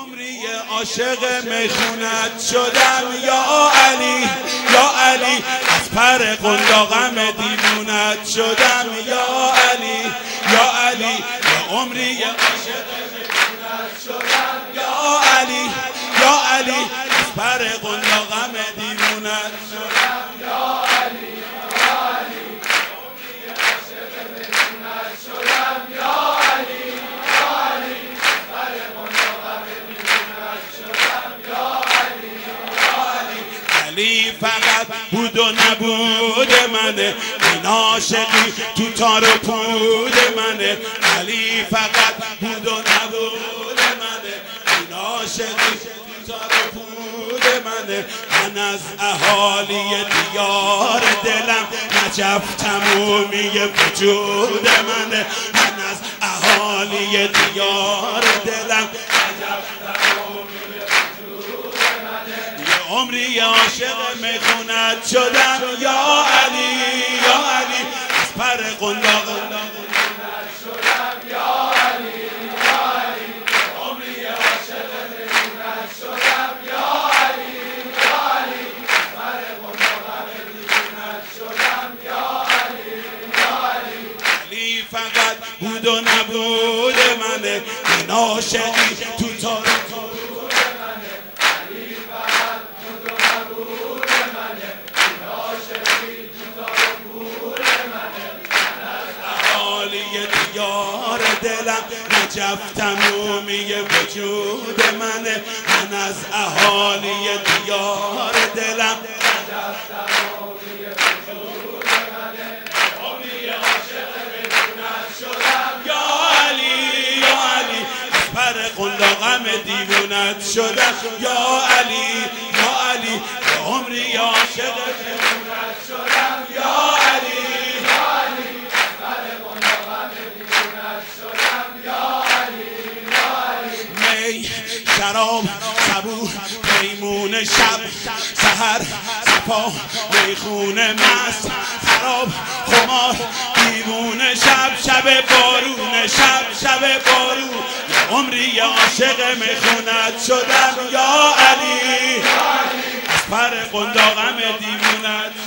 عمری عاشق میخونت شدم یا علی یا علی، از پر قنداقم دیوونت شدم یا علی یا علی، یا عمری عاشق میخونت شدم یا علی یا علی، از پر قنداقم دیوونت شدم یا علی یا علی، عمری عاشق میخونت شدم یا علی یا علی، از پر قنداقم دیوونت شدم یا علی یا علی. علی فقط بود و نبود منه، این عاشقی تو تار و پود منه. علی فقط بود و نبود منه، این عاشقی تو تار و پود منه. من از اهالی دیار دلم، نجف تمومی وجود منه. من از اهالی دیار دلم، نجف تمومی وجود منه. یه عمری عاشق میخونت شدم یا علی یا علی، از پر قنداق شدم یا علی یا علی، عمری عاشق میخونت شدم یا علی یا علی، از پر قنداق دیوونت شدم یا علی یا علی. علی فقط بود و نبود منه، این عاشقی تو تار دیار دلم، نجف تمومی وجود منه. من از اهالی دیار دلم، نجف تمومی وجود منه. عمری عاشق میخونت شدم یا علی یا علی، از پر قنداقم دیوونت شدم یا علی یا علی، عمری عاشق میخونت شدم یا علی. شراب صبور میمون شب، سحر صفا میخونه مست، خراب خمار دیوونه شب، شب بارون شب شب بارون. عمری عاشق میخونت شدم یا علی، از پر قنداقم دیوونت